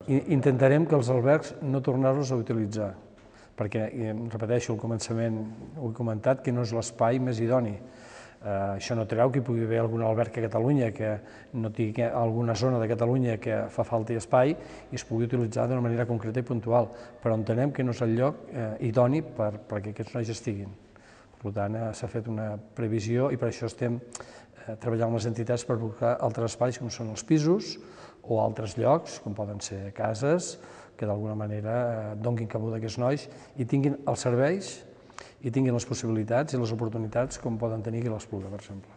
Intentarem que els albergs no tornar-los a utilitzar, perquè, repeteixo, al començament ho he comentat, que no és l'espai més idoni. Això no treu que hi pugui haver algun alberg a Catalunya que no tingui alguna zona de Catalunya que fa falta espai i es pugui utilitzar d'una manera concreta i puntual, però entenem que no és el lloc idoni perquè aquests nois estiguin. Per tant, s'ha fet una previsió i per això estem treballant amb les entitats per buscar altres espais com són els pisos o altres llocs, com poden ser cases, que d'alguna manera donin cabuda a aquests nois i tinguin els serveis i tinguin les possibilitats i les oportunitats com poden tenir aquí a l'Espluga, per exemple.